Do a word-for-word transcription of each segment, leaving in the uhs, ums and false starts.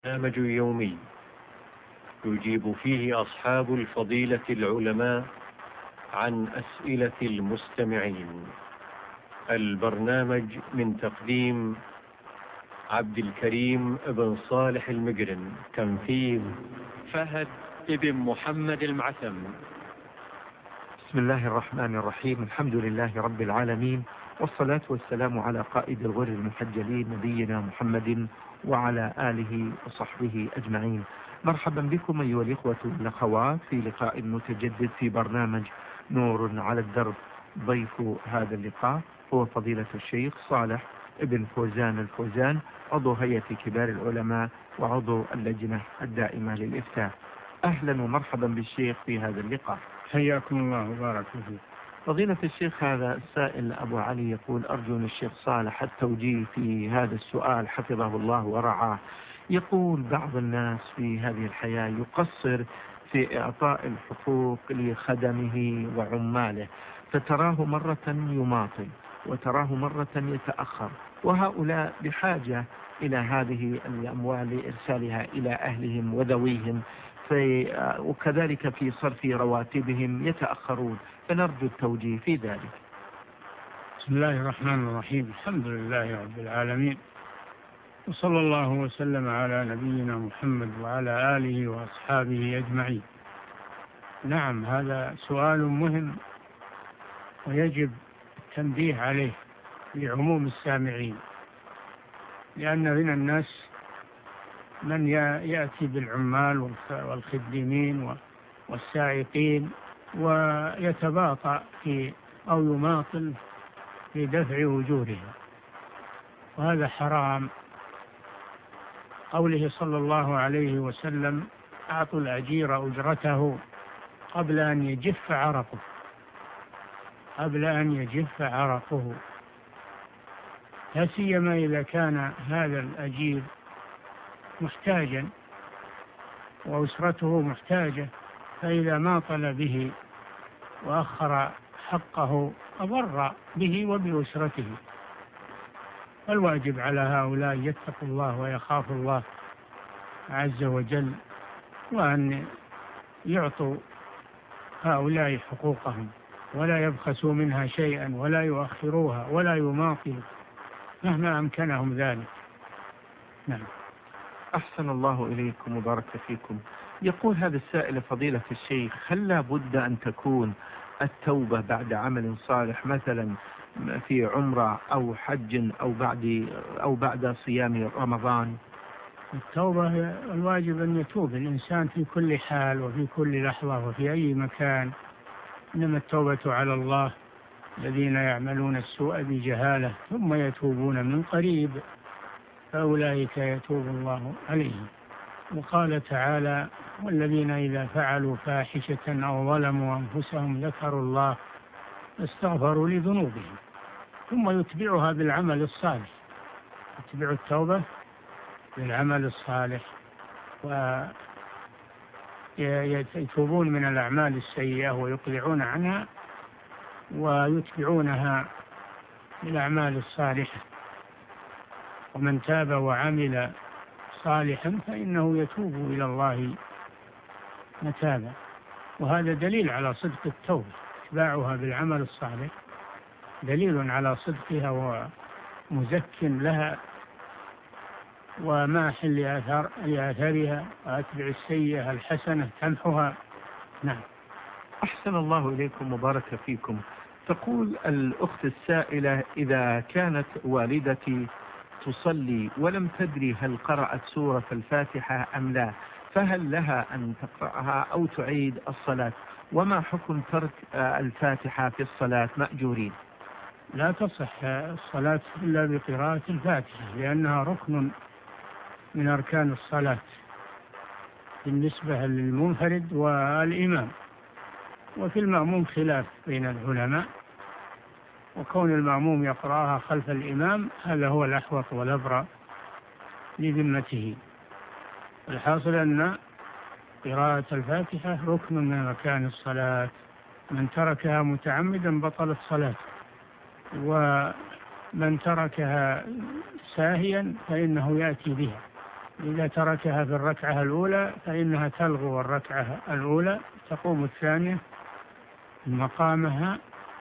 برنامج يومي يجيب فيه أصحاب الفضيلة العلماء عن أسئلة المستمعين. البرنامج من تقديم عبد الكريم بن صالح المجرم، تنفيذ فهد بن محمد المعثم. بسم الله الرحمن الرحيم. الحمد لله رب العالمين، والصلاة والسلام على قائد الغر المحجلين نبينا محمد وعلى آله وصحبه أجمعين. مرحبا بكم أيها الإخوة والأخوات في لقاء متجدد في برنامج نور على الدرب. ضيف هذا اللقاء هو فضيلة الشيخ صالح ابن فوزان الفوزان، عضو هيئة كبار العلماء وعضو اللجنة الدائمة للإفتاء. أهلا ومرحبا بالشيخ في هذا اللقاء. حياكم الله وبارك فيك. فضيلة الشيخ، هذا السائل أبو علي يقول: أرجو من الشيخ صالح التوجيه في هذا السؤال حفظه الله ورعاه. يقول: بعض الناس في هذه الحياة يقصر في إعطاء الحقوق لخدمه وعماله، فتراه مرة يماطل وتراه مرة يتأخر، وهؤلاء بحاجة إلى هذه الأموال لإرسالها إلى أهلهم وذويهم، في وكذلك في صرف رواتبهم يتأخرون، فنرجو التوجيه في ذلك. بسم الله الرحمن الرحيم. الحمد لله رب العالمين، وصلى الله وسلم على نبينا محمد وعلى آله وأصحابه أجمعين. نعم، هذا سؤال مهم ويجب التنبيه عليه لعموم السامعين، لأن من الناس من يأتي بالعمال والخدمين والسائقين ويتباطأ في أو يماطل في دفع أجورهم، وهذا حرام. قوله صلى الله عليه وسلم: أعطوا الأجير أجرته قبل أن يجف عرقه قبل أن يجف عرقه لا سيما إذا كان هذا الأجير محتاجا وأسرته محتاجة، فإذا ماطل به وأخر حقه أضر به وبأسرته. فالواجب على هؤلاء يتقوا الله ويخافوا الله عز وجل، وأن يعطوا هؤلاء حقوقهم ولا يبخسوا منها شيئا ولا يؤخروها ولا يماطلوا مهما أمكنهم ذلك. نعم. أحسن الله إليكم وبارك فيكم. يقول هذا السائل: فضيلة الشيخ، هل لا بد أن تكون التوبة بعد عمل صالح، مثلا في عمرة أو حج أو بعد أو بعد صيام رمضان؟ التوبة الواجب أن يتوب الإنسان في كل حال وفي كل لحظة وفي أي مكان، إنما التوبة على الله الذين يعملون السوء بجهالة ثم يتوبون من قريب فأولئك يتوب الله عليهم. وقال تعالى: والذين إذا فعلوا فاحشة أو ظلموا أنفسهم ذكروا الله فاستغفروا لذنوبهم، ثم يتبعها بالعمل الصالح. يتبع التوبة بالعمل الصالح ويتوبون من الأعمال السيئة ويقلعون عنها ويتبعونها بالأعمال الصالحة. ومن تاب وعمل صالحا فإنه يتوب إلى الله متابا. وهذا دليل على صدق التوبة، اتباعها بالعمل الصالح دليل على صدقها ومزك لها وماحل لآثار لآثارها، وأتبع السيئة الحسنة تمحها. نعم. أحسن الله إليكم وبارك فيكم. تقول الأخت السائلة: إذا كانت والدتي تصلي ولم تدري هل قرأت سورة الفاتحة أم لا، فهل لها أن تقرأها أو تعيد الصلاة؟ وما حكم ترك الفاتحة في الصلاة مأجورين؟ لا تصح الصلاة إلا بقراءة الفاتحة، لأنها ركن من أركان الصلاة بالنسبة للمنفرد والإمام. وفي المأموم خلاف بين العلماء، وكون المأموم يقرأها خلف الإمام هذا هو الأحوط والأبرأ لذمته. الحاصل أن قراءة الفاتحة ركن من أركان الصلاة، من تركها متعمدا بطلت صلاته، ومن تركها ساهيا فإنه يأتي بها إذا تركها في الركعة الأولى فإنها تلغو الركعة الأولى، تقوم الثانية مقامها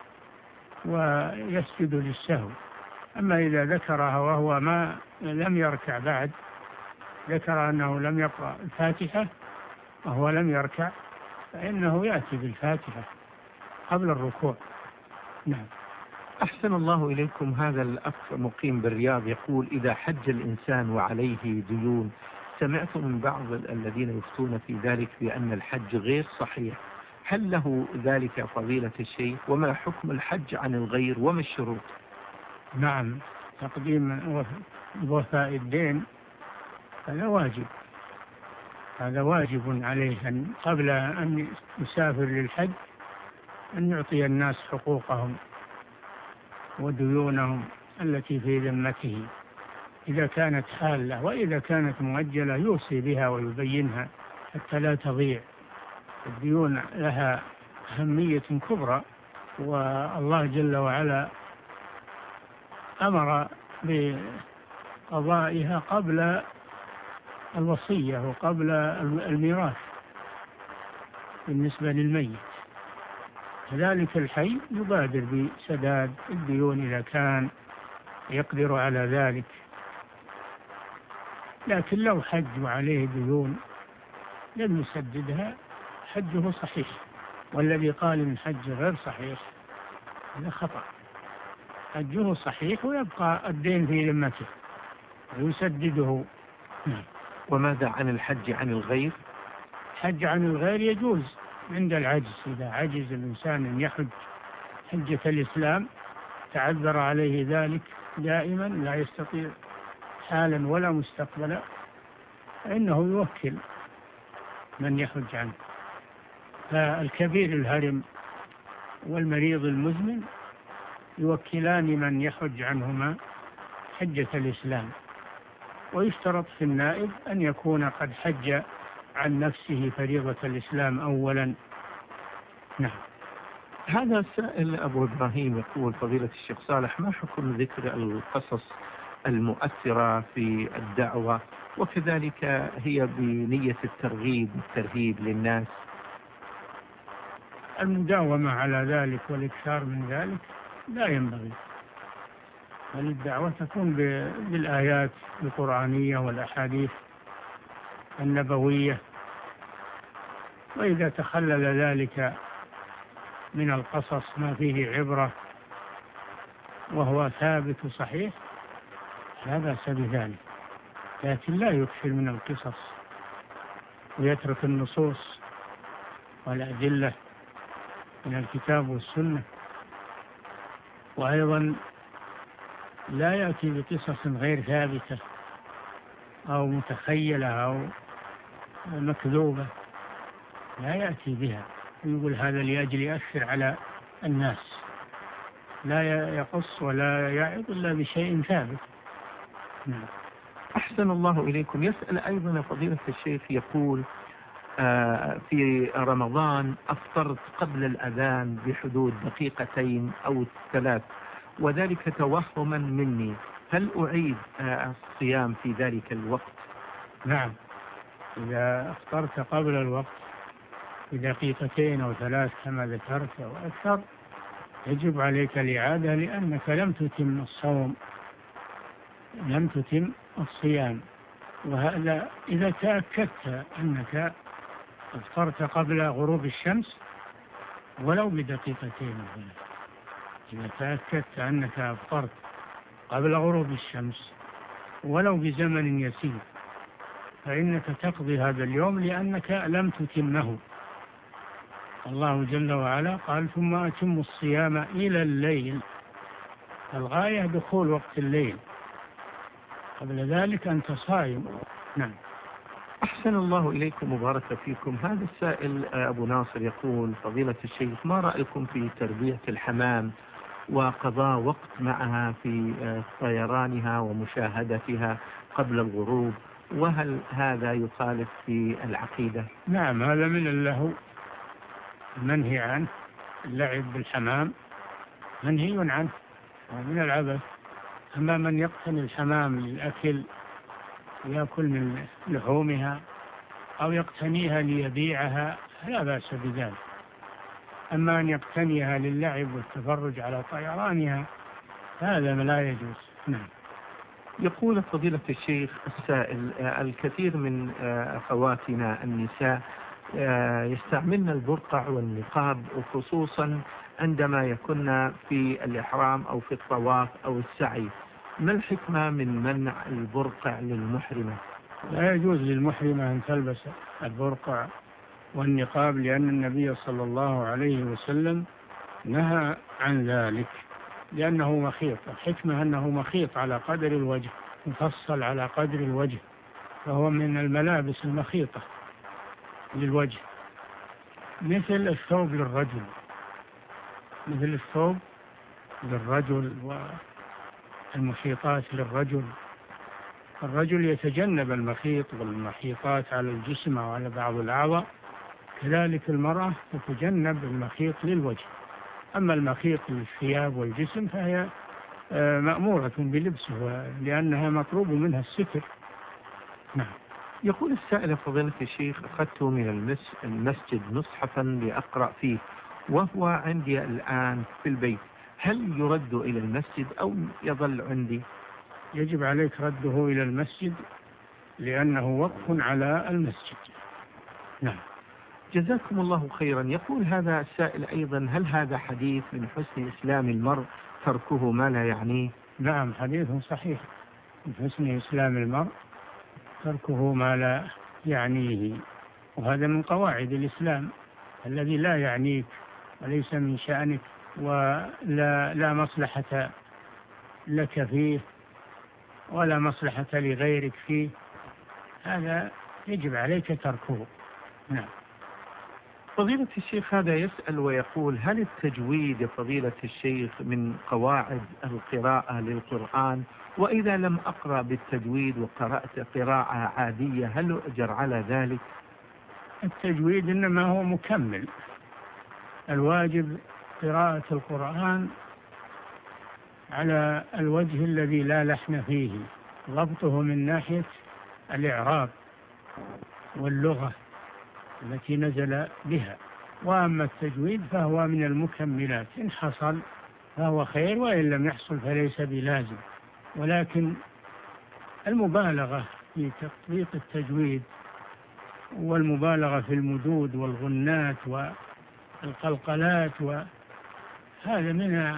ويسجد للسهو. أما إذا ذكرها وهو ما لم يركع بعد، ذكر أنه لم يقرأ الفاتحة وهو لم يركع، فإنه يأتي بالفاتحة قبل الركوع. نعم. أحسن الله إليكم. هذا الأخ مقيم بالرياض يقول: إذا حج الإنسان وعليه ديون، سمعت من بعض الذين يفتون في ذلك بأن الحج غير صحيح، هل له ذلك فضيلة الشيخ؟ وما حكم الحج عن الغير وما الشروط؟ نعم، تقديم وفاء الدين هذا واجب، هذا واجب عليه أن قبل أن يسافر للحج أن يعطي الناس حقوقهم وديونهم التي في ذمته إذا كانت حالة، وإذا كانت مؤجلة يوصي بها ويبينها حتى لا تضيع. الديون لها أهمية كبرى، والله جل وعلا أمر بقضائها قبل الوصية وقبل الميراث بالنسبة للميت. كذلك الحي يبادر بسداد الديون إذا كان يقدر على ذلك. لكن لو حج وعليه ديون لم يسددها حجه صحيح، والذي قال إن حج غير صحيح هذا خطأ. حجه صحيح ويبقى الدين في ذمته ويسدده. وماذا عن الحج عن الغير؟ حج عن الغير يجوز عند العجز، إذا عجز الإنسان أن يحج حجة الإسلام، تعذر عليه ذلك دائما لا يستطيع حالا ولا مستقبلا، فإنه يوكل من يحج عنه. فالكبير الهرم والمريض المزمن يوكلان من يحج عنهما حجة الإسلام، ويشترط في النائب أن يكون قد حج عن نفسه فريضة الإسلام أولا. نعم. هذا السائل أبو إبراهيم يقول: فضيلة الشيخ صالح، ما حكم ذكر القصص المؤثرة في الدعوة وكذلك هي بنية الترغيب والترهيب للناس؟ المداومة على ذلك والإكثار من ذلك لا ينبغي، بل الدعوة تكون بالآيات القرآنية والأحاديث النبوية، وإذا تخلل ذلك من القصص ما فيه عبرة وهو ثابت صحيح لا بأس بذلك، لكن لا يكثر من القصص ويترك النصوص والأدلة من الكتاب والسنة. وأيضا لا يأتي بقصص غير ثابتة أو متخيلة أو مكذوبة، لا يأتي بها ويقول هذا لأجل يأثر على الناس. لا يقص ولا يعظ إلا بشيء ثابت. نعم. أحسن الله إليكم. يسأل أيضا فضيلة الشيخ يقول: آه في رمضان أفطرت قبل الأذان بحدود دقيقتين أو ثلاث، وذلك توهما مني، هل أعيد آه الصيام في ذلك الوقت؟ نعم، إذا أفطرت قبل الوقت بدقيقتين أو ثلاث كما ذكرت أو أكثر يجب عليك الإعادة، لأنك لم تتم الصوم، لم تتم الصيام. وهذا إذا تأكدت أنك أفطرت قبل غروب الشمس ولو بدقيقتين أو ثلاث، إذا تأكدت أنك أفطرت قبل غروب الشمس ولو بزمن يسير فإنك تقضي هذا اليوم لأنك لم تتمه. الله جل وعلا قال: ثم أتموا الصيام إلى الليل، الغاية دخول وقت الليل، قبل ذلك أنت صائم. نعم. أحسن الله إليكم وبارك فيكم. هذا السائل أبو ناصر يقول: فضيلة الشيخ، ما رأيكم في تربية الحمام وقضاء وقت معها في طيرانها ومشاهدتها قبل الغروب، وهل هذا يخالف في العقيدة؟ نعم، هذا من اللهو منهي عنه، اللعب بالحمام منهي عنه ومن العبث. أما من يقتني الحمام للأكل يأكل من لحومها أو يقتنيها ليبيعها لا بأس بذلك. أما أن يقتنيها للعب والتفرج على طيرانها هذا لا يجوز. نعم. يقول فضيلة الشيخ السائل: الكثير من أخواتنا النساء يستعملن البرقع والنقاب، وخصوصا عندما يكن في الإحرام أو في الطواف أو السعي، ما الحكمة من منع البرقع للمحرمة؟ لا يجوز للمحرمة أن تلبس البرقع والنقاب، لأن النبي صلى الله عليه وسلم نهى عن ذلك، لأنه مخيط. الحكمة أنه مخيط على قدر الوجه، مفصل على قدر الوجه، فهو من الملابس المخيطة للوجه، مثل الثوب للرجل مثل الثوب للرجل والمخيطات للرجل. الرجل يتجنب المخيط والمخيطات على الجسم أو على بعض الأعضاء، كذلك المرأة تتجنب المخيط للوجه. أما المخيط للثياب والجسم فهي مأمورة بلبسه لأنها مطلوب منها الستر. نعم. يقول السائل: فضيلة الشيخ، أخذت من المسجد مصحفا لأقرأ فيه وهو عندي الآن في البيت، هل يرد إلى المسجد أو يظل عندي؟ يجب عليك رده إلى المسجد لأنه وقف على المسجد. نعم. جزاكم الله خيرا. يقول هذا السائل أيضا: هل هذا حديث من حسن إسلام المرء تركه ما لا يعنيه؟ نعم، حديث صحيح. من حسن إسلام المرء تركه ما لا يعنيه، وهذا من قواعد الإسلام: الذي لا يعنيك وليس من شأنك ولا لا مصلحة لك فيه ولا مصلحة لغيرك فيه، هذا يجب عليك تركه. نعم. فضيلة الشيخ هذا يسأل ويقول: هل التجويد فضيلة الشيخ من قواعد القراءة للقرآن؟ وإذا لم أقرأ بالتجويد وقرأت قراءة عادية هل أجر على ذلك؟ التجويد إنما هو مكمل. الواجب قراءة القرآن على الوجه الذي لا لحن فيه، ضبطه من ناحية الإعراب واللغة التي نزل بها. وأما التجويد فهو من المكملات، إن حصل فهو خير وإن لم يحصل فليس بلازم. ولكن المبالغة في تطبيق التجويد والمبالغة في المدود والغنات والقلقلات وهذا من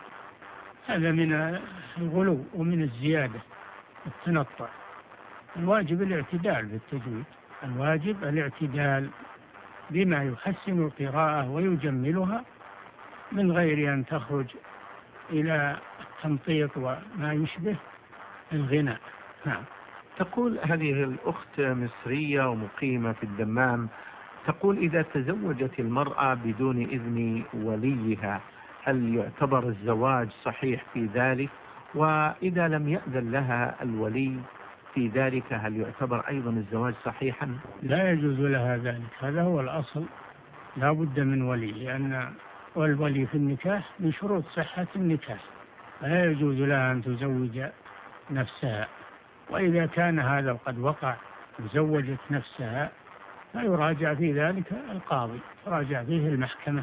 هذا من الغلو ومن الزيادة التنطع. الواجب الاعتدال بالتجويد، الواجب الاعتدال بما يحسن القراءة ويجملها من غير أن تخرج إلى التمطيط وما يشبه الغناء. نعم. تقول هذه الأخت مصرية ومقيمة في الدمام، تقول: إذا تزوجت المرأة بدون إذن وليها هل يعتبر الزواج صحيح في ذلك؟ وإذا لم يأذن لها الولي في ذلك هل يعتبر أيضا الزواج صحيحا؟ لا يجوز لها ذلك، هذا هو الأصل، لا بد من ولي، لأن والولي في النكاح من شروط صحة النكاح، فلا يجوز لها أن تزوج نفسها. وإذا كان هذا قد وقع وزوجت نفسها فيراجع في ذلك القاضي، يراجع فيه المحكمة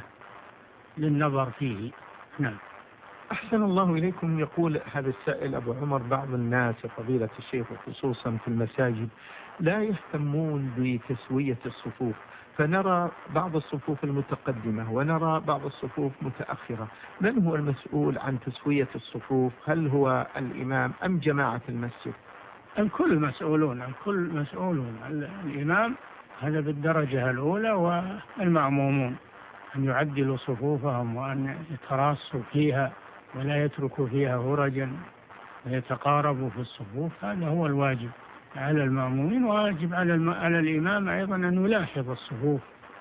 للنظر فيه. نعم. أحسن الله إليكم. يقول هذا السائل أبو عمر: بعض الناس فضيلة الشيخ خصوصا في المساجد لا يهتمون بتسوية الصفوف، فنرى بعض الصفوف المتقدمة ونرى بعض الصفوف متأخرة، من هو المسؤول عن تسوية الصفوف؟ هل هو الإمام أم جماعة المسجد؟ الكل مسؤولون، الكل مسؤولون. الإمام هذا بالدرجة الأولى، والمأمومون أن يعدلوا صفوفهم وأن يتراصوا فيها ولا يتركوا فيها هرجا ويتقاربوا في الصفوف، هذا هو الواجب على المأمومين. وواجب على, الم... على الإمام أيضا أن يلاحظ الصفوف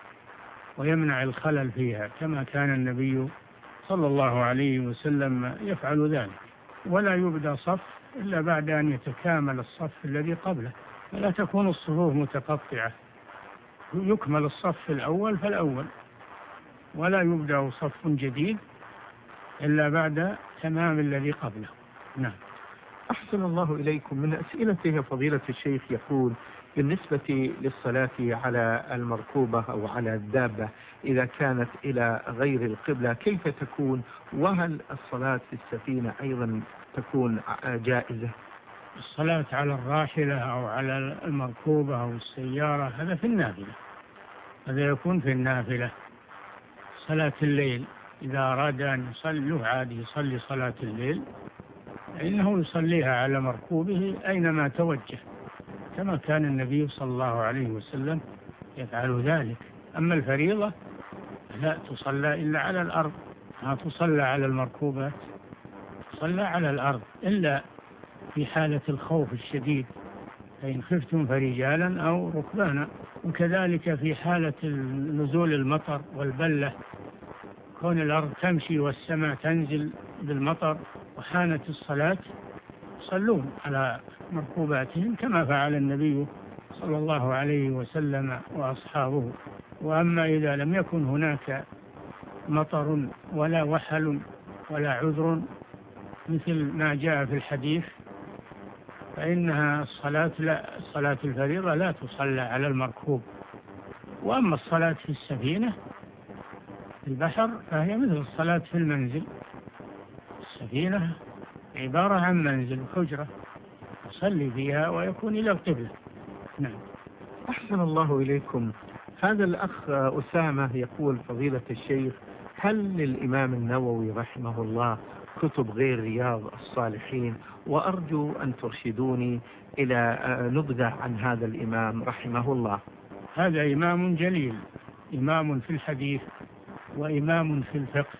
ويمنع الخلل فيها، كما كان النبي صلى الله عليه وسلم يفعل ذلك. ولا يبدأ صف إلا بعد أن يتكامل الصف الذي قبله، ولا تكون الصفوف متقطعة، يكمل الصف الأول فالأول، ولا يبدأ صف جديد إلا بعد تمام الذي قبله. نعم. أحسن الله إليكم. من أسئلته فضيلة الشيخ يقول بالنسبة للصلاة على المركوبة أو على الدابة إذا كانت إلى غير القبلة كيف تكون؟ وهل الصلاة في السفينة أيضا تكون جائزة؟ الصلاة على الراحلة أو على المركوبة أو السيارة هذا في النافلة، هذا يكون في النافلة. صلاة الليل إذا أراد أن يصلي عادي يصلي صلاة الليل فإنه يصليها على مركوبه أينما توجه، كما كان النبي صلى الله عليه وسلم يفعل ذلك. أما الفريضة لا تصلى إلا على الأرض، ما تصلى على المركوبات، تصلى على الأرض إلا في حالة الخوف الشديد، فإن خفتم فرجالا أو ركبانا. وكذلك في حالة نزول المطر والبلة، كون الأرض تمشي والسماء تنزل بالمطر وحانت الصلاة يصلون على مركوباتهم كما فعل النبي صلى الله عليه وسلم وأصحابه. وأما إذا لم يكن هناك مطر ولا وحل ولا عذر مثل ما جاء في الحديث فإنها الصلاة لا الصلاة الفريضة لا تصلى على المركوب. وأما الصلاة في السفينة في البحر فهي مثل الصلاة في المنزل، السفينة عبارة عن منزل حجرة يصلي فيها ويكون إلى القبلة. نعم. أحسن الله إليكم. هذا الأخ أسامة يقول فضيلة الشيخ هل للإمام النووي رحمه الله كتب غير رياض الصالحين؟ وأرجو أن ترشدوني إلى نبذة عن هذا الإمام رحمه الله. هذا إمام جليل، إمام في الحديث وإمام في الفقه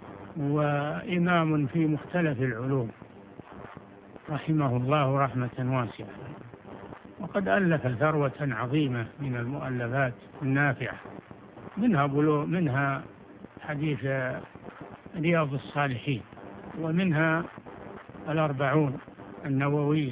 وإمام في مختلف العلوم رحمه الله رحمة واسعة، وقد ألف ثروة عظيمة من المؤلفات النافعة، منها بلو منها حديث رياض الصالحين، ومنها الأربعون النووية،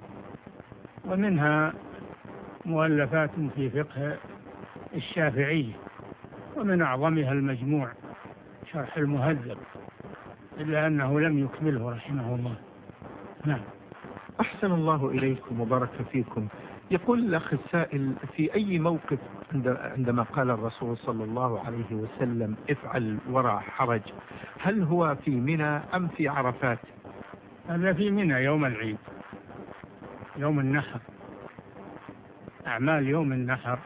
ومنها مؤلفات في فقه الشافعية، ومن أعظمها المجموع شرح المهذب، إلا أنه لم يكمله رحمه الله. نعم. أحسن الله إليكم وبارك فيكم. يقول الأخ السائل في أي موقف عندما قال الرسول صلى الله عليه وسلم افعل ولا حرج، هل هو في منى أم في عرفات؟ هذا في منى يوم العيد، يوم النحر. أعمال يوم النحر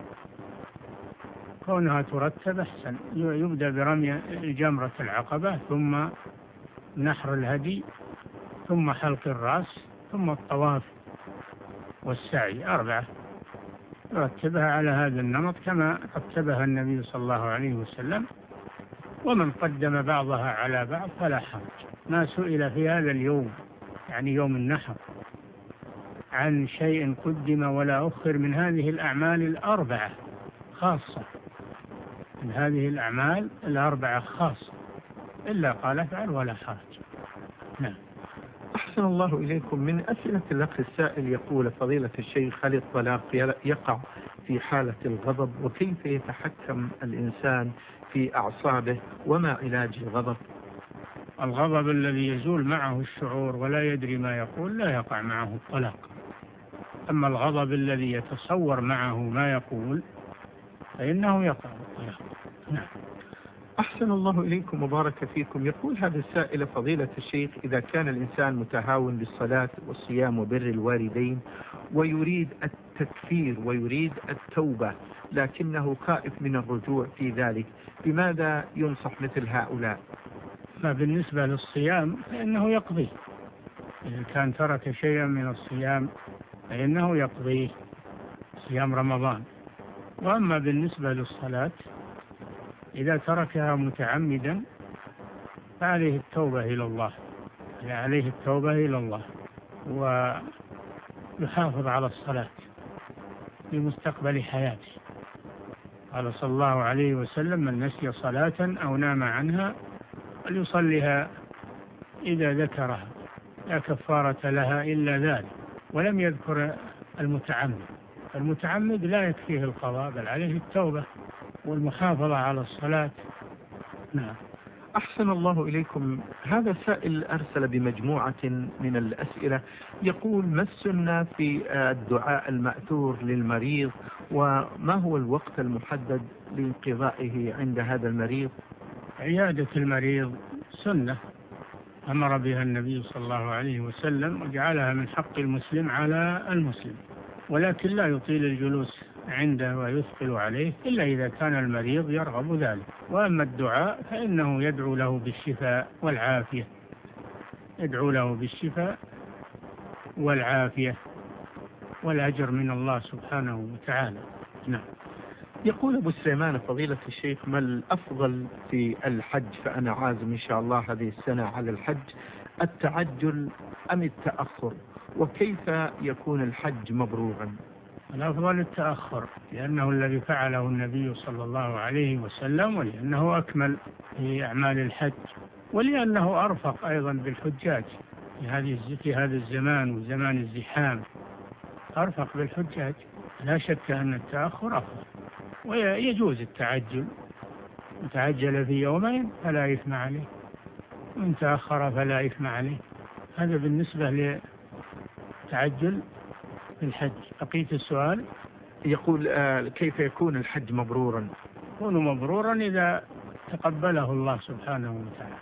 كونها ترتب أحسن، يبدأ برمي جمرة العقبة ثم نحر الهدي ثم حلق الرأس ثم الطواف والسعي، أربعة يرتبها على هذا النمط كما رتبها النبي صلى الله عليه وسلم. ومن قدم بعضها على بعض فلا حرج. ما سئل في هذا اليوم يعني يوم النحر عن شيء قدم ولا أخر من هذه الأعمال الأربعة خاصة، من هذه الأعمال الأربعة خاصة، إلا قال افعل ولا حرج. نعم. أحسن الله إليكم. من أسئلة الأخ السائل يقول فضيلة الشيخ هل الطلاق يقع في حالة الغضب؟ وكيف يتحكم الإنسان في أعصابه؟ وما علاج الغضب؟ الغضب الذي يزول معه الشعور ولا يدري ما يقول لا يقع معه الطلاق. أما الغضب الذي يتصور معه ما يقول فإنه يقع الطلاق. نعم. أحسن الله إليكم وبارك فيكم. يقول هذا السائل فضيلة الشيخ إذا كان الإنسان متهاون بالصلاة والصيام وبر الوالدين ويريد التكفير ويريد التوبة لكنه خائف من الرجوع في ذلك، بماذا ينصح مثل هؤلاء؟ ما بالنسبة للصيام فإنه يقضيه، إذا كان ترك شيئا من الصيام فإنه يقضيه صيام رمضان. وأما بالنسبة للصلاة إذا تركها متعمدا فعليه التوبة إلى الله، عليه التوبة إلى الله ويحافظ على الصلاة في مستقبل حياته. قال صلى الله عليه وسلم من نسي صلاة أو نام عنها فليصلها إذا ذكرها لا كفارة لها إلا ذلك، ولم يذكر المتعمد. المتعمد لا يكفيه القضاء بل عليه التوبة والمحافظة على الصلاة. نعم. أحسن الله إليكم. هذا سائل أرسل بمجموعة من الأسئلة، يقول: ما السنة في الدعاء المأثور للمريض، وما هو الوقت المحدد لانقضائه عند هذا المريض؟ عيادة المريض سنة أمر بها النبي صلى الله عليه وسلم، وجعلها من حق المسلم على المسلم، ولكن لا يطيل الجلوس عنده ويثقل عليه إلا إذا كان المريض يرغب ذلك. وأما الدعاء فإنه يدعو له بالشفاء والعافية، يدعو له بالشفاء والعافية والأجر من الله سبحانه وتعالى. نعم. يقول أبو سليمان: فضيلة الشيخ، ما الأفضل في الحج؟ فأنا عازم إن شاء الله هذه السنة على الحج، التعجل أم التأخر؟ وكيف يكون الحج مبرورا؟ الأفضل التأخر، لأنه الذي فعله النبي صلى الله عليه وسلم، ولأنه أكمل في أعمال الحج، ولأنه أرفق أيضا بالحجاج في هذه في هذا الزمان وزمان الزحام، أرفق بالحجاج. لا شك أن التأخر أفضل، ويجوز التعجل، من تعجل في يومين فلا إثم عليه، ومن تأخر فلا إثم عليه. هذا بالنسبة للتعجل في الحج. بقية السؤال يقول: آه كيف يكون الحج مبرورا؟ يكون مبرورا إذا تقبله الله سبحانه وتعالى،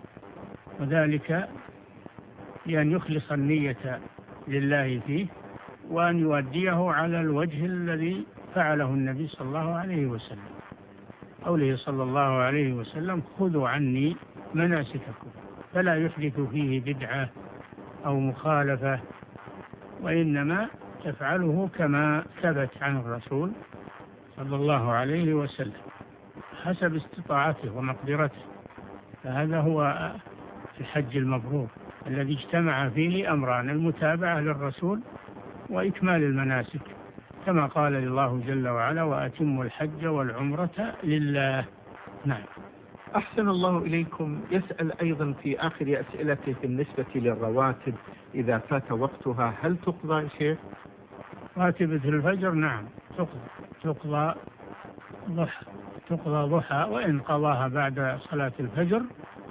وذلك بأن يخلص النية لله فيه، وأن يؤديه على الوجه الذي فعله النبي صلى الله عليه وسلم. قوله صلى الله عليه وسلم: خذوا عني مناسككم، فلا يحدث فيه بدعة أو مخالفة، وإنما يفعله كما ثبت عن الرسول صلى الله عليه وسلم حسب استطاعته ومقدرته. فهذا هو الحج المبرور الذي اجتمع فيه أمران: المتابعة للرسول وإكمال المناسك، كما قال الله جل وعلا: وأتموا الحج والعمرة لله. نعم. أحسن الله إليكم. يسأل أيضا في آخر أسئلته: بالنسبة للرواتب إذا فات وقتها هل تقضى يا شيخ؟ راتبة الفجر نعم تقضى، تقضى ضحى، تقضى ضحى، وإن قضاها بعد صلاة الفجر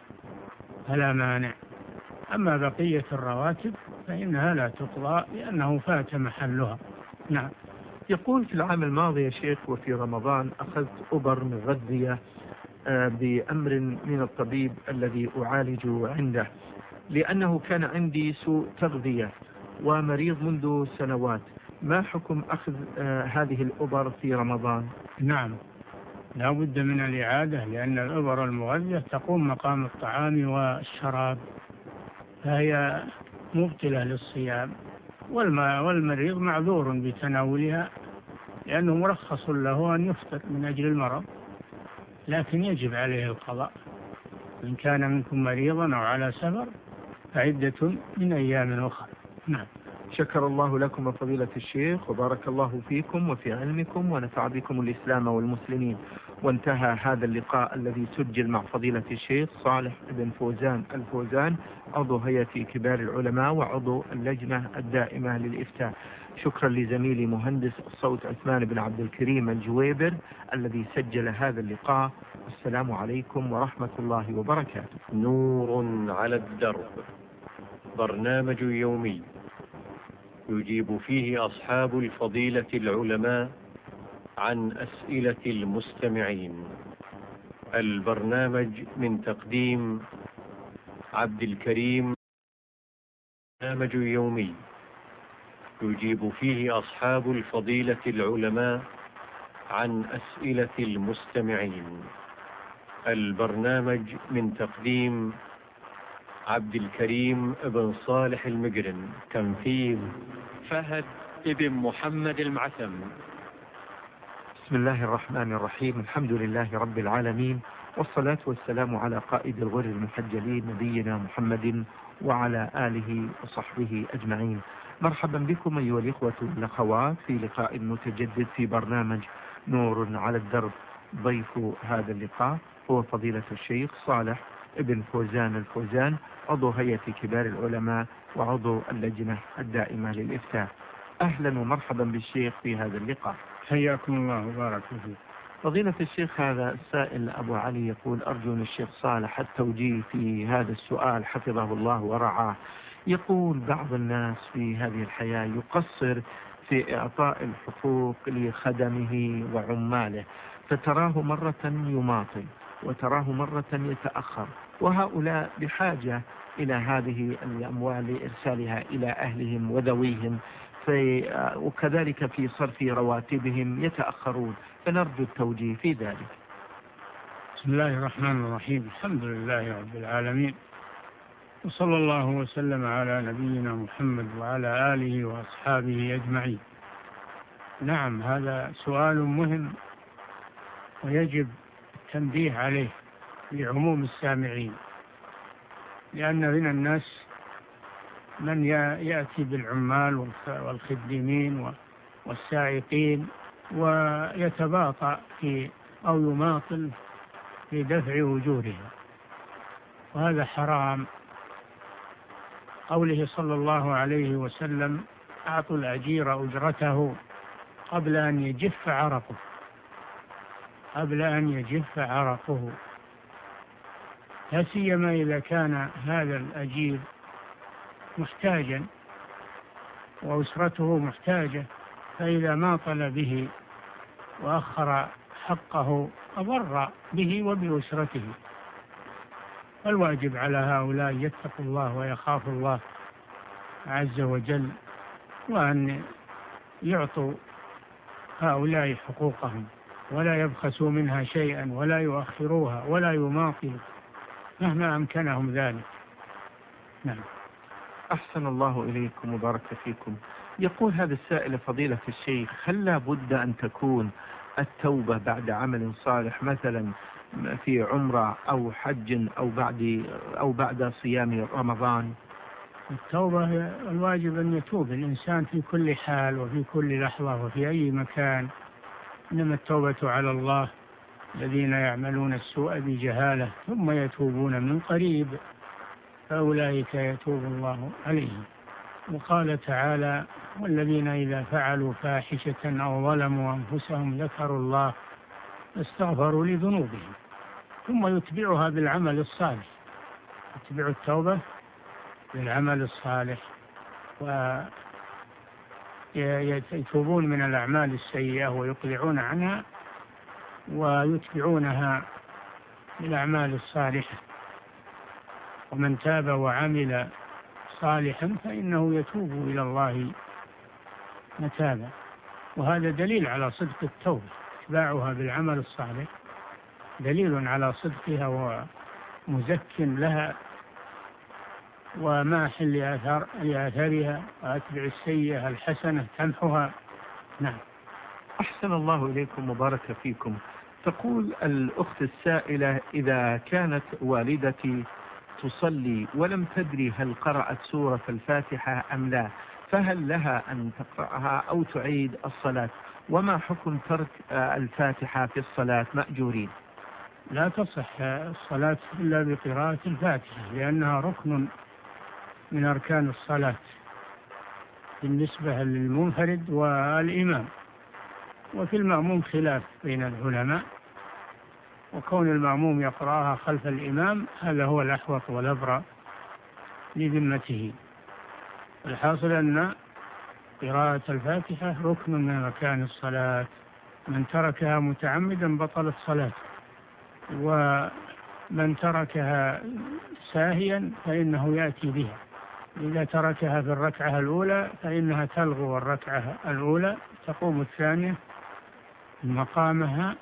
فلا مانع. أما بقية الرواتب فإنها لا تقضى لأنه فات محلها. نعم. يقول: في العام الماضي يا شيخ وفي رمضان أخذت أبر من غذية بأمر من الطبيب الذي أعالج عنده، لأنه كان عندي سوء تغذية ومريض منذ سنوات. ما حكم أخذ هذه الأبر في رمضان؟ نعم، لا بد من الإعادة، لأن الأبر المغذية تقوم مقام الطعام والشراب، فهي مبطلة للصيام، والمريض معذور بتناولها لأنه مرخص له أن يفطر من أجل المرض، لكن يجب عليه القضاء. إن كان منكم مريضا أو على سفر فعدة من أيام أخرى. نعم. شكر الله لكم فضيلة الشيخ، وبارك الله فيكم وفي علمكم، ونفع بكم الإسلام والمسلمين. وانتهى هذا اللقاء الذي سجل مع فضيلة الشيخ صالح بن فوزان الفوزان، عضو هيئة كبار العلماء وعضو اللجنة الدائمة للإفتاء. شكرا لزميلي مهندس الصوت عثمان بن عبد الكريم الجويبر الذي سجل هذا اللقاء. السلام عليكم ورحمة الله وبركاته. نور على الدرب، برنامج يومي يجيب فيه أصحاب الفضيلة العلماء عن أسئلة المستمعين. البرنامج من تقديم عبد الكريم. برنامج يومي يجيب فيه أصحاب الفضيلة العلماء عن أسئلة المستمعين. البرنامج من تقديم عبد الكريم بن صالح المقرن، تنفيذ فهد بن محمد المعتم. بسم الله الرحمن الرحيم. الحمد لله رب العالمين، والصلاة والسلام على قائد الغر المحجلين نبينا محمد وعلى آله وصحبه أجمعين. مرحبا بكم أيها الإخوة والأخوات في لقاء متجدد في برنامج نور على الدرب. ضيف هذا اللقاء هو فضيلة الشيخ صالح ابن فوزان الفوزان، عضو هيئة كبار العلماء وعضو اللجنة الدائمة للإفتاء. أهلا ومرحبا بالشيخ في هذا اللقاء. حياكم الله وبارك فيكم. فضيلة الشيخ، هذا السائل أبو علي يقول أرجو من الشيخ صالح التوجيه في هذا السؤال حفظه الله ورعاه. يقول بعض الناس في هذه الحياة يقصر في إعطاء الحقوق لخدمه وعماله، فتراه مرة يماطل وتراه مرة يتأخر، وهؤلاء بحاجة إلى هذه الأموال لإرسالها إلى أهلهم وذويهم، في وكذلك في صرف رواتبهم يتأخرون، فنرجو التوجيه في ذلك. بسم الله الرحمن الرحيم. الحمد لله رب العالمين، وصلى الله وسلم على نبينا محمد وعلى آله وأصحابه أجمعين. نعم، هذا سؤال مهم ويجب التنبيه عليه لعموم السامعين، لأن من الناس من يأتي بالعمال والخدمين والسائقين ويتباطأ في أو يماطل في دفع أجورهم، وهذا حرام. قوله صلى الله عليه وسلم: أعطوا الأجير أجرته قبل أن يجف عرقه قبل أن يجف عرقه لا سيما إذا كان هذا الأجير محتاجا وأسرته محتاجة، فإذا ماطل به وأخر حقه أضر به وبأسرته. الواجب على هؤلاء يتقوا الله ويخافوا الله عز وجل، وأن يعطوا هؤلاء حقوقهم ولا يبخسوا منها شيئا ولا يؤخروها ولا يماطلوا مهما أمكنهم ذلك. نعم. أحسن الله إليكم وبارك فيكم. يقول هذا السائل: فضيلة الشيخ، هل لا بد أن تكون التوبة بعد عمل صالح، مثلا في عمرة أو حج أو بعد أو بعد صيام رمضان؟ التوبة الواجب أن يتوب الإنسان في كل حال وفي كل لحظة وفي أي مكان، إنما التوبة على الله الذين يعملون السوء بجهالة ثم يتوبون من قريب فأولئك يتوب الله عليهم. وقال تعالى: والذين إذا فعلوا فاحشة أو ظلموا أنفسهم ذكروا الله فاستغفروا لذنوبهم، ثم يتبعها بالعمل الصالح. يتبع التوبة بالعمل الصالح ويتوبون من الأعمال السيئة ويقلعون عنها ويتبعونها بالأعمال الصالحة. ومن تاب وعمل صالحا فإنه يتوب إلى الله متابا. وهذا دليل على صدق التوبة، اتباعها بالعمل الصالح دليل على صدقها ومزك لها وماح لآثارها، وأتبع السيئة الحسنة تمحها. نعم. أحسن الله إليكم وبارك فيكم. تقول الأخت السائلة: إذا كانت والدتي تصلي ولم تدري هل قرأت سورة الفاتحة أم لا، فهل لها أن تقرأها أو تعيد الصلاة؟ وما حكم ترك الفاتحة في الصلاة مأجورين؟ لا تصح الصلاة إلا بقراءة الفاتحة، لأنها ركن من أركان الصلاة بالنسبة للمنفرد والإمام. وفي المأموم خلاف بين العلماء، وكون المأموم يقرأها خلف الإمام هذا هو الأحوط والأبرأ لذمته. الحاصل أن قراءة الفاتحة ركن من أركان الصلاة، من تركها متعمدا بطلت صلاته، ومن تركها ساهيا فإنه يأتي بها. إذا تركها في الركعة الأولى فإنها تلغو الركعة الأولى، تقوم الثانية مقامها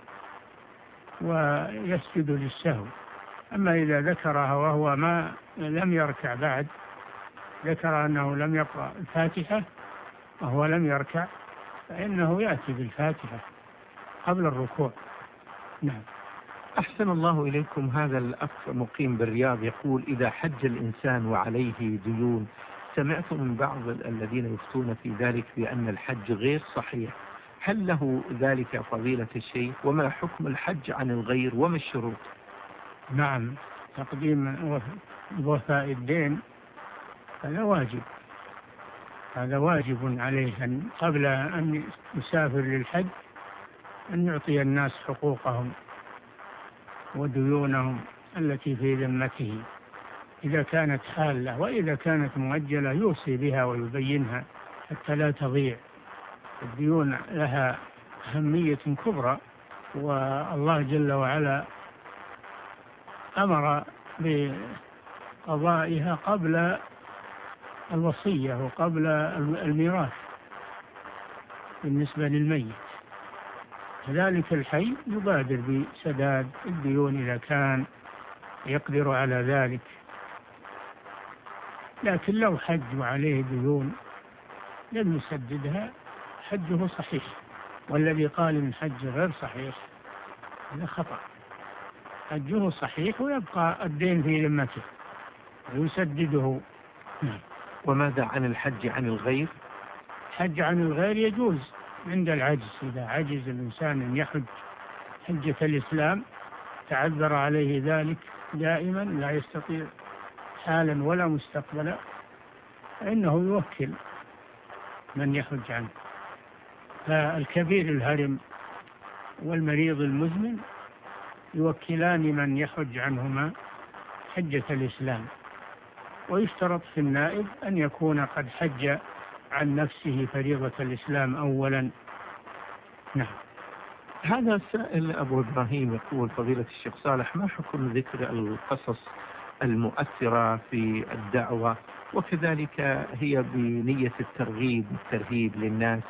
ويسجد للسهو. أما إذا ذكرها وهو ما لم يركع بعد، ذكر أنه لم يقرأ الفاتحة وهو لم يركع، فإنه يأتي بالفاتحة قبل الركوع. نعم. أحسن الله إليكم. هذا الأخ مقيم بالرياض يقول: إذا حج الإنسان وعليه ديون، سمعت من بعض الذين يفتون في ذلك بأن الحج غير صحيح، هل له ذلك فضيلة الشيخ؟ وما حكم الحج عن الغير وما الشروط؟ نعم، تقديم وفاء الدين هذا واجب، هذا واجب عليه أن قبل أن يسافر للحج أن يعطي الناس حقوقهم وديونهم التي في ذمته إذا كانت حالة، وإذا كانت مؤجلة يوصي بها ويبينها حتى لا تضيع. الديون لها أهمية كبرى، والله جل وعلا أمر بقضائها قبل الوصية وقبل الميراث بالنسبة للميت. كذلك الحي يبادر بسداد الديون إذا كان يقدر على ذلك. لكن لو حج وعليه ديون لم يسددها حجه صحيح، والذي قال إن حج غير صحيح هذا خطأ. حجه صحيح ويبقى الدين في ذمته ويسدده. وماذا عن الحج عن الغير؟ حج عن الغير يجوز عند العجز، إذا عجز الإنسان أن يحج حجة الإسلام تعذر عليه ذلك دائما لا يستطيع حالا ولا مستقبلا، فإنه يوكل من يحج عنه. فالكبير الهرم والمريض المزمن يوكلان من يحج عنهما حجة الإسلام، ويشترط في النائب أن يكون قد حج عن نفسه فريضة الإسلام أولا. نعم. هذا السائل أبو إبراهيم يقول: فضيلة الشيخ صالح، ما حكم ذكر القصص المؤثرة في الدعوة وكذلك هي بنية الترغيب والترهيب للناس؟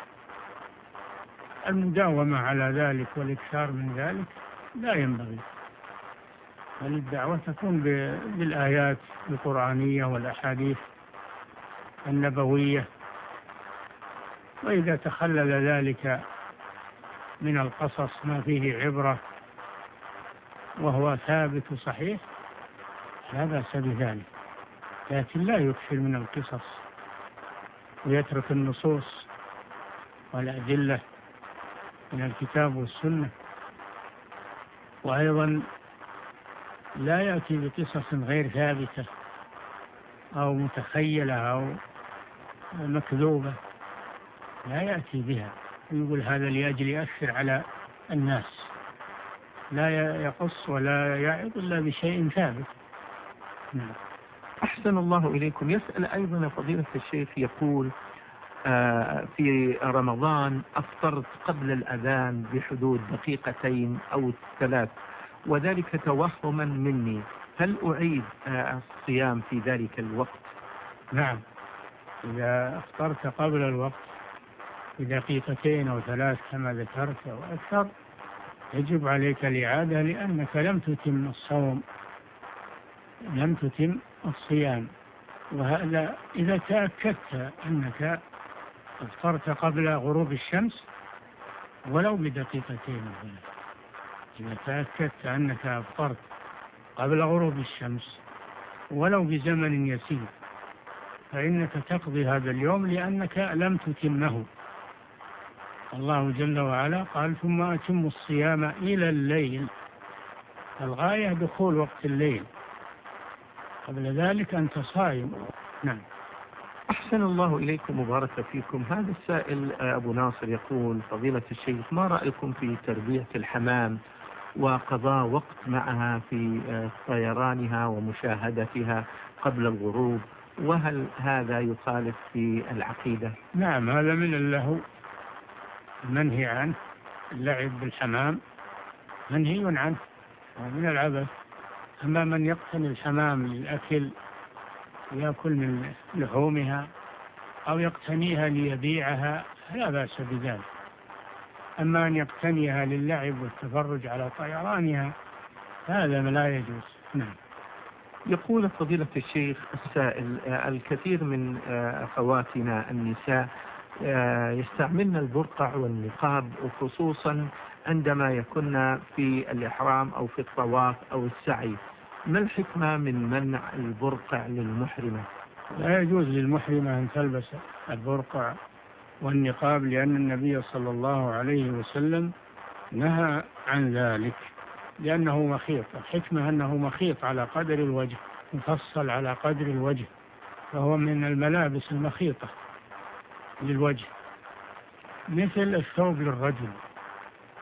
المداومة على ذلك والإكثار من ذلك لا ينبغي، بل الدعوة تكون بالآيات القرآنية والأحاديث النبوية، وإذا تخلل ذلك من القصص ما فيه عبرة وهو ثابت صحيح لا بأس بذلك، لكن لا يكثر من القصص ويترك النصوص والأدلة من الكتاب والسنة. وأيضا لا يأتي بقصص غير ثابتة أو متخيلة أو مكذوبة، لا يأتي بها ويقول هذا لأجل يأثر على الناس. لا يقص ولا يعظ إلا بشيء ثابت. نعم. أحسن الله إليكم. يسأل أيضا فضيلة الشيخ يقول: آه في رمضان أفطرت قبل الأذان بحدود دقيقتين أو ثلاث، وذلك توهما مني، هل أعيد آه الصيام في ذلك الوقت؟ نعم، إذا أفطرت قبل الوقت بدقيقتين أو ثلاث كما ذكرت أو أكثر يجب عليك الإعادة، لأنك لم تتم الصوم، لم تتم الصيام. وهذا إذا تأكدت أنك أفطرت قبل غروب الشمس ولو بدقيقتين. إذا تأكدت أنك أفطرت قبل غروب الشمس ولو بزمن يسير فإنك تقضي هذا اليوم لأنك لم تتمه. الله جل وعلا قال: ثم أتموا الصيام إلى الليل. الغاية دخول وقت الليل، قبل ذلك أنت صائم. نعم. أحسن الله إليكم وبارك فيكم. هذا السائل أبو ناصر يقول: فضيلة الشيخ، ما رأيكم في تربية الحمام وقضاء وقت معها في طيرانها ومشاهدتها قبل الغروب، وهل هذا يخالف في العقيدة؟ نعم، هذا من اللهو منهي عنه. اللعب بالحمام منهي عنه ومن العبث. أما من يقتني الحمام للأكل يأكل من لحومها أو يقتنيها ليبيعها لا بأس بذلك. أما أن يقتنيها للعب والتفرج على طيرانها هذا لا يجوز. نعم. يقول فضيلة الشيخ السائل: الكثير من أخواتنا النساء يستعملن البرقع والنقاب، وخصوصا عندما يكن في الإحرام أو في الطواف أو السعي، ما الحكمة من منع البرقع للمحرمة؟ لا يجوز للمحرمة أن تلبس البرقع والنقاب، لأن النبي صلى الله عليه وسلم نهى عن ذلك، لأنه مخيط. الحكمة أنه مخيط على قدر الوجه، مفصل على قدر الوجه، فهو من الملابس المخيطة للوجه، مثل الثوب للرجل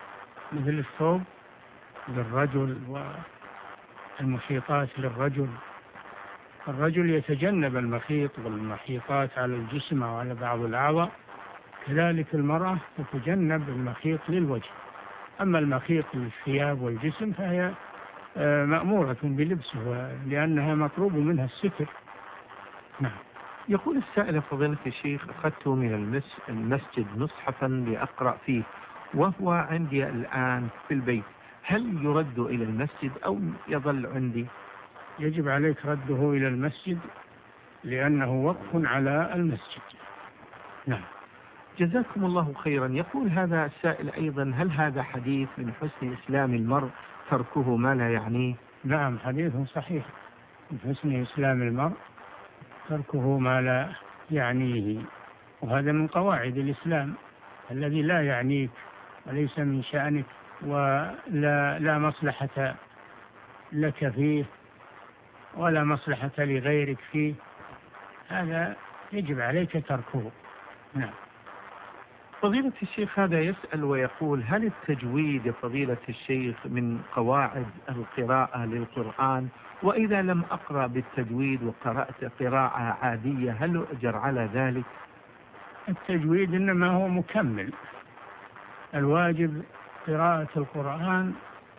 مثل الثوب للرجل والمخيطات للرجل. الرجل يتجنب المخيط والمخيطات على الجسم أو على بعض الأعضاء، كذلك المرأة تتجنب المخيط للوجه. أما المخيط للثياب والجسم فهي مأمورة بلبسه لأنها مطلوب منها الستر. نعم. يقول السائل فضيلة الشيخ: أخذت من المسجد مصحفا لأقرأ فيه وهو عندي الآن في البيت، هل يرد إلى المسجد أو يظل عندي؟ يجب عليك رده إلى المسجد لأنه وقف على المسجد. نعم. جزاكم الله خيرا. يقول هذا السائل أيضا: هل هذا حديث من حسن إسلام المرء تركه ما لا يعنيه؟ نعم، حديث صحيح. من حسن إسلام المرء تركه ما لا يعنيه، وهذا من قواعد الإسلام: الذي لا يعنيك وليس من شأنك ولا لا مصلحة لك فيه ولا مصلحة لغيرك فيه، هذا يجب عليك تركه. نعم. فضيلة الشيخ هذا يسأل ويقول: هل التجويد فضيلة الشيخ من قواعد القراءة للقرآن؟ وإذا لم أقرأ بالتجويد وقرأت قراءة عادية هل أجر على ذلك؟ التجويد إنما هو مكمل. الواجب قراءة القرآن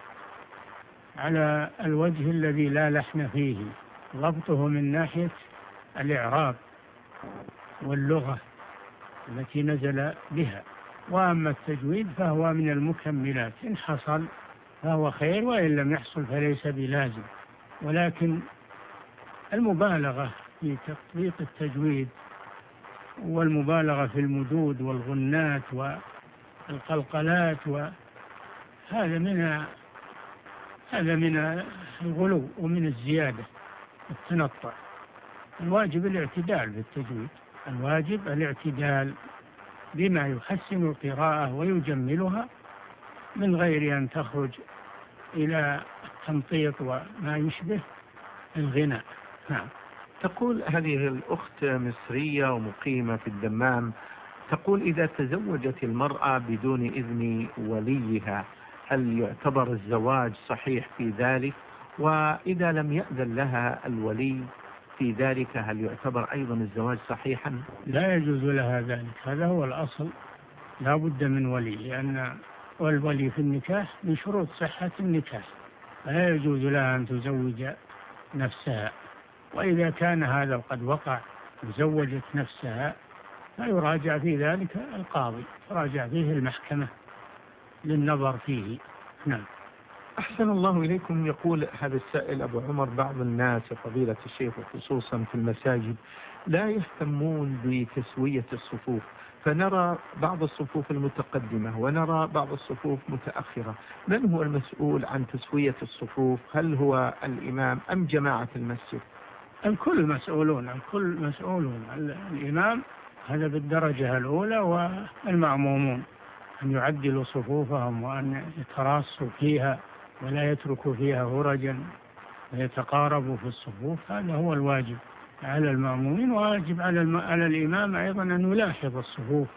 على الوجه الذي لا لحن فيه، ضبطه من ناحية الإعراب واللغة التي نزل بها. وأما التجويد فهو من المكملات، إن حصل فهو خير وإن لم يحصل فليس بلازم. ولكن المبالغة في تطبيق التجويد والمبالغة في المدود والغنات والقلقلات وهذا من هذا من الغلو ومن الزيادة التنطع. الواجب الاعتدال بالتجويد، الواجب الاعتدال بما يحسن القراءة ويجملها من غير أن تخرج إلى التمطيط وما يشبه الغناء. نعم. تقول هذه الأخت مصرية ومقيمة في الدمام، تقول: إذا تزوجت المرأة بدون إذن وليها هل يعتبر الزواج صحيح في ذلك؟ وإذا لم يأذن لها الولي في ذلك هل يعتبر أيضا الزواج صحيحا؟ لا يجوز لها ذلك، هذا هو الأصل، لا بد من ولي، لأن والولي في النكاح من شروط صحة النكاح، فلا يجوز لها أن تزوج نفسها. وإذا كان هذا قد وقع وزوجت نفسها فيراجع في ذلك القاضي، يراجع فيه المحكمة للنظر فيه. نعم. أحسن الله إليكم. يقول هذا السائل أبو عمر: بعض الناس فضيلة الشيخ خصوصا في المساجد لا يهتمون بتسوية الصفوف، فنرى بعض الصفوف المتقدمة ونرى بعض الصفوف متأخرة. من هو المسؤول عن تسوية الصفوف؟ هل هو الإمام أم جماعة المسجد؟ الكل مسؤولون، الكل مسؤولون. الإمام هذا بالدرجة الأولى، والمأمومون أن يعدلوا صفوفهم وأن يتراصوا فيها ولا يتركوا فيها هرجا ويتقاربوا في الصفوف. هذا هو الواجب على المأمومين، وواجب على, الم... على الإمام أيضا أن يلاحظ الصفوف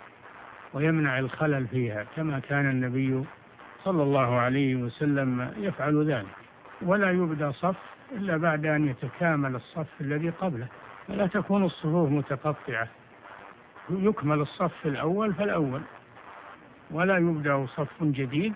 ويمنع الخلل فيها، كما كان النبي صلى الله عليه وسلم يفعل ذلك. ولا يبدأ صف إلا بعد أن يتكامل الصف الذي قبله، فلا تكون الصفوف متقطعة، يكمل الصف الأول فالأول، ولا يبدأ صف جديد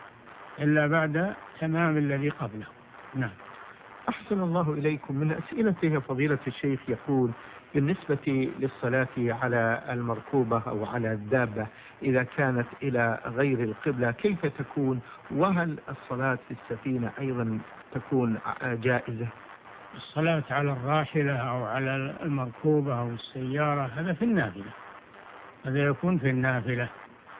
إلا بعد تمام الذي قبله. نعم. أحسن الله إليكم. من أسئلته فضيلة الشيخ يقول: بالنسبة للصلاة على المركوبة أو على الدابة إذا كانت إلى غير القبلة كيف تكون؟ وهل الصلاة في السفينة أيضا تكون جائزة؟ الصلاة على الراحلة أو على المركوبة أو السيارة هذا في النافلة، هذا يكون في النافلة.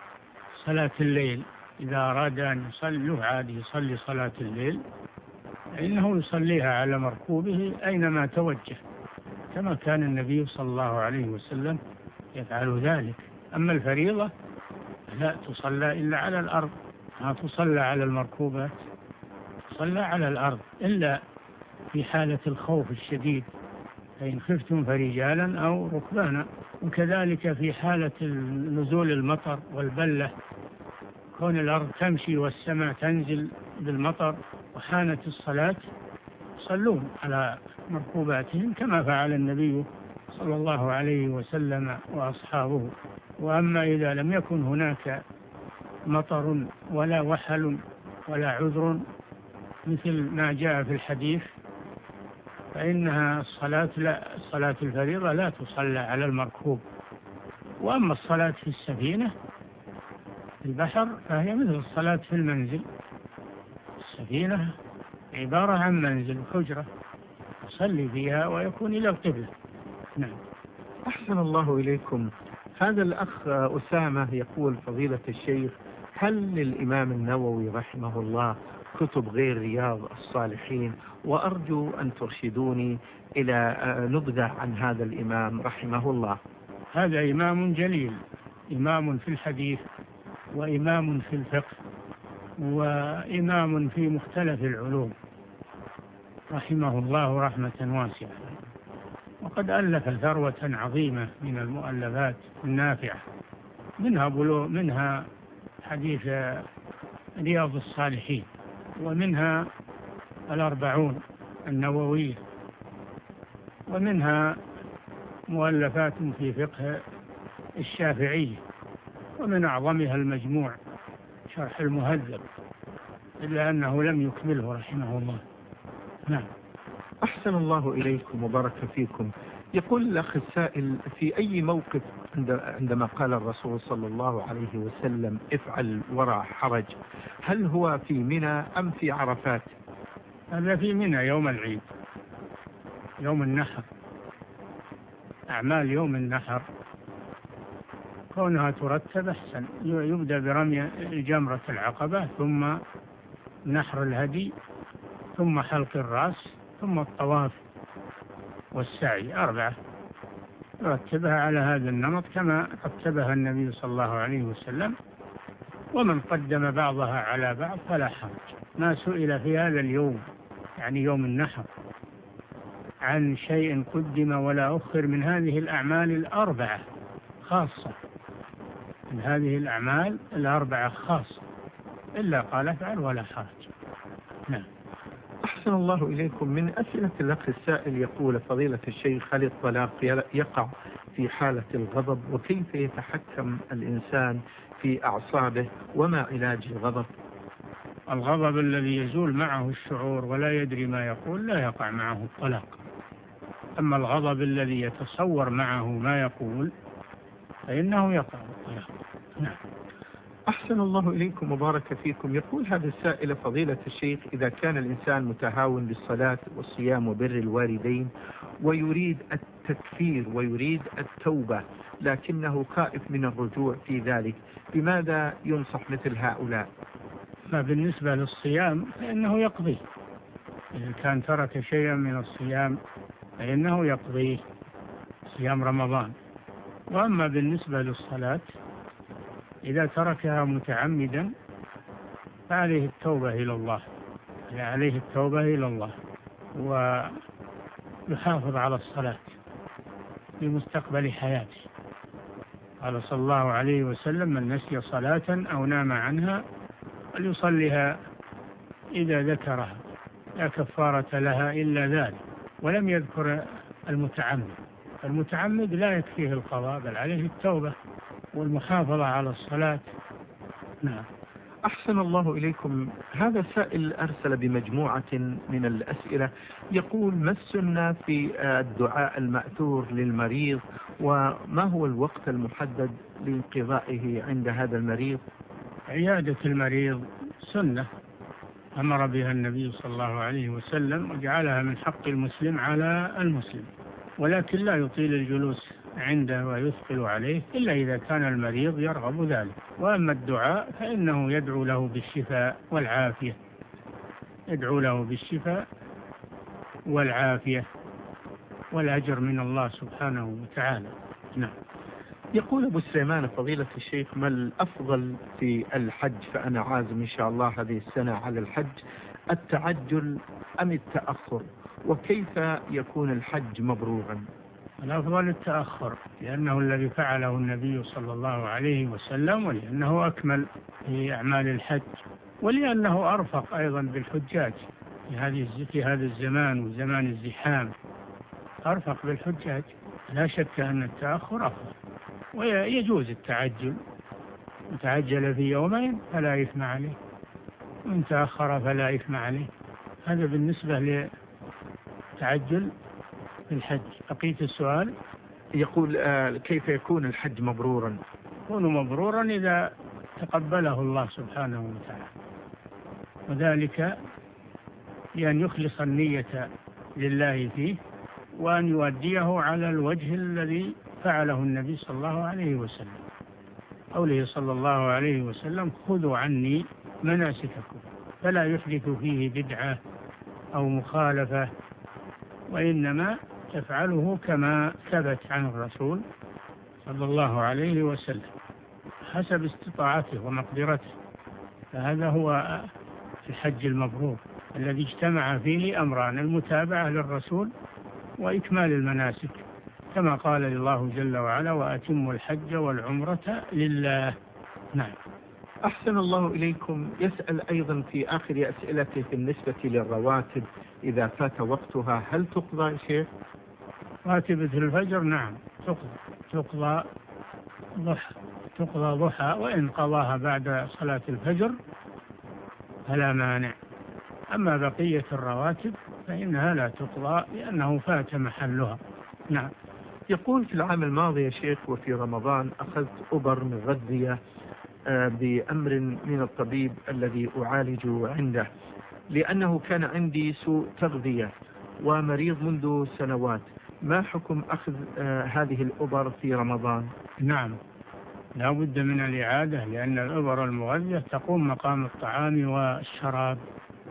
صلاة الليل إذا أراد أن يصلي عادي يصلي صلاة الليل فإنه يصليها على مركوبه أينما توجه، كما كان النبي صلى الله عليه وسلم يفعل ذلك. أما الفريضة لا تصلى إلا على الأرض، ما تصلى على المركوبات، تصلى على الأرض إلا في حالة الخوف الشديد، فإن خفتم فرجالا أو ركبانا. وكذلك في حالة نزول المطر والبلة كون الأرض تمشي والسماء تنزل بالمطر وحانت الصلاة يصلون على مركوباتهم كما فعل النبي صلى الله عليه وسلم وأصحابه. وأما إذا لم يكن هناك مطر ولا وحل ولا عذر مثل ما جاء في الحديث فإنها الصلاة لا الصلاة الفريضة لا تصلى على المركوب. وأما الصلاة في السفينة في البحر فهي مثل الصلاة في المنزل. السفينة عبارة عن منزل حجرة يصلي فيها ويكون إلى القبلة. نعم. أحسن الله إليكم. هذا الأخ أسامة يقول فضيلة الشيخ هل للإمام النووي رحمه الله كتب غير رياض الصالحين؟ وأرجو أن ترشدوني إلى نبذة عن هذا الإمام رحمه الله. هذا إمام جليل، إمام في الحديث وإمام في الفقه وإمام في مختلف العلوم رحمه الله رحمة واسعة، وقد ألف ثروة عظيمة من المؤلفات النافعة، منها بلوغ منها حديث رياض الصالحين، ومنها الأربعون النووية، ومنها مؤلفات في فقه الشافعية، ومن أعظمها المجموع شرح المهذب، إلا أنه لم يكمله رحمه الله. نعم. أحسن الله إليكم وبارك فيكم. يقول الأخ السائل في أي موقف عندما قال الرسول صلى الله عليه وسلم افعل ولا حرج، هل هو في منى أم في عرفات؟ هذا في منى يوم العيد، يوم النحر. أعمال يوم النحر كونها ترتب أحسن، يبدأ برمي جمرة العقبة ثم نحر الهدي ثم حلق الرأس ثم الطواف والسعي، أربعة رتبها على هذا النمط كما رتبها النبي صلى الله عليه وسلم. ومن قدم بعضها على بعض فلا حرج. ما سئل في هذا اليوم يعني يوم النحر عن شيء قدم ولا أخر من هذه الأعمال الأربعة خاصة، من هذه الأعمال الأربعة خاصة، إلا قال افعل ولا حرج. نعم. أحسن الله إليكم. من أسئلة الأخ السائل يقول فضيلة الشيخ هل الطلاق يقع في حالة الغضب، وكيف يتحكم الإنسان في أعصابه، وما علاج الغضب؟ الغضب الذي يزول معه الشعور ولا يدري ما يقول لا يقع معه الطلاق. أما الغضب الذي يتصور معه ما يقول فإنه يقع الطلاق. نعم. أحسن الله إليكم وبارك فيكم. يقول هذا السائل فضيلة الشيخ إذا كان الإنسان متهاون بالصلاة والصيام وبر الوالدين ويريد التكفير ويريد التوبة لكنه خائف من الرجوع في ذلك، بماذا ينصح مثل هؤلاء؟ فبالنسبة للصيام فإنه يقضيه، إذا كان ترك شيئا من الصيام فإنه يقضيه صيام رمضان. وأما بالنسبة للصلاة إذا تركها متعمدا فعليه التوبة إلى الله، عليه التوبة إلى الله ويحافظ على الصلاة في مستقبل حياته. قال صلى الله عليه وسلم من نسي صلاة أو نام عنها فليصلها إذا ذكرها لا كفارة لها إلا ذلك، ولم يذكر المتعمد. المتعمد لا يكفيه القضاء بل عليه التوبة والمحافظة على الصلاة. نعم. أحسن الله إليكم. هذا سائل أرسل بمجموعة من الأسئلة يقول ما السنة في الدعاء المأثور للمريض، وما هو الوقت المحدد لانقضائه عند هذا المريض؟ عيادة المريض سنة أمر بها النبي صلى الله عليه وسلم وجعلها من حق المسلم على المسلم، ولكن لا يطيل الجلوس عنده ويثقل عليه إلا إذا كان المريض يرغب ذلك. وأما الدعاء فإنه يدعو له بالشفاء والعافية، يدعو له بالشفاء والعافية والأجر من الله سبحانه وتعالى. نعم. يقول أبو سليمان فضيلة الشيخ ما الأفضل في الحج، فأنا عازم إن شاء الله هذه السنة على الحج، التعجل أم التأخر، وكيف يكون الحج مبرورا؟ الأفضل التأخر، لأنه الذي فعله النبي صلى الله عليه وسلم، ولأنه أكمل في أعمال الحج، ولأنه أرفق أيضا بالحجاج في هذه في هذا الزمان وزمان الزحام، أرفق بالحجاج. لا شك أن التأخر أفضل، ويجوز التعجل، من تعجل في يومين فلا إثم عليه، ومن تأخر فلا إثم عليه. هذا بالنسبة للتعجل في الحج. بقية السؤال يقول آه كيف يكون الحج مبرورا؟ يكون مبرورا إذا تقبله الله سبحانه وتعالى، وذلك بأن يخلص النية لله فيه، وأن يؤديه على الوجه الذي فعله النبي صلى الله عليه وسلم. قوله صلى الله عليه وسلم: خذوا عني مناسككم، فلا يحدث فيه بدعة أو مخالفة، وإنما يفعله كما ثبت عن الرسول صلى الله عليه وسلم حسب استطاعته ومقدرته. فهذا هو الحج المبرور الذي اجتمع فيه أمران: المتابعة للرسول وإكمال المناسك، كما قال الله جل وعلا: وأتموا الحج والعمرة لله. نعم. أحسن الله إليكم. يسأل أيضا في آخر أسئلته بالنسبة للرواتب إذا فات وقتها هل تقضى يا شيخ؟ راتبة الفجر نعم تقضى، تقضى ضحى، تقضى ضحى، وإن قضاها بعد صلاة الفجر فلا مانع. أما بقية الرواتب فإنها لا تقضى لأنه فات محلها. نعم. يقول: في العام الماضي يا شيخ وفي رمضان أخذت أبر مغذية بأمر من الطبيب الذي أعالج عنده، لأنه كان عندي سوء تغذية ومريض منذ سنوات. ما حكم أخذ هذه الأبر في رمضان؟ نعم، لا بد من الإعادة، لأن الأبر المغذية تقوم مقام الطعام والشراب،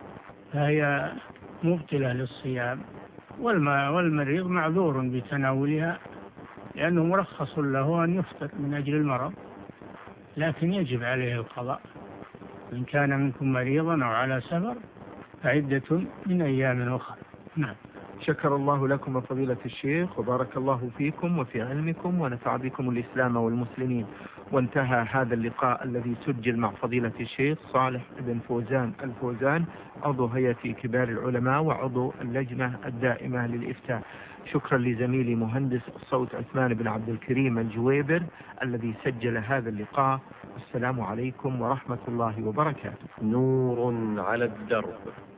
فهي مبطلة للصيام، والمريض معذور بتناولها لأنه مرخص له أن يفطر من أجل المرض، لكن يجب عليه القضاء. إن كان منكم مريضا أو على سفر فعدة من أيام أخرى. نعم. شكر الله لكم فضيلة الشيخ، وبارك الله فيكم وفي علمكم، ونفع بكم الإسلام والمسلمين. وانتهى هذا اللقاء الذي سجل مع فضيلة الشيخ صالح بن فوزان الفوزان، عضو هيئة كبار العلماء وعضو اللجنة الدائمة للإفتاء. شكرا لزميلي مهندس الصوت عثمان بن عبد الكريم الجويبر الذي سجل هذا اللقاء. السلام عليكم ورحمة الله وبركاته. نور على الدرب،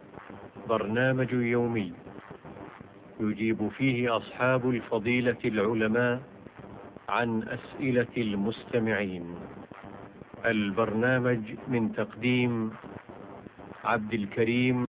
برنامج يومي يجيب فيه أصحاب الفضيلة العلماء عن أسئلة المستمعين. البرنامج من تقديم عبد الكريم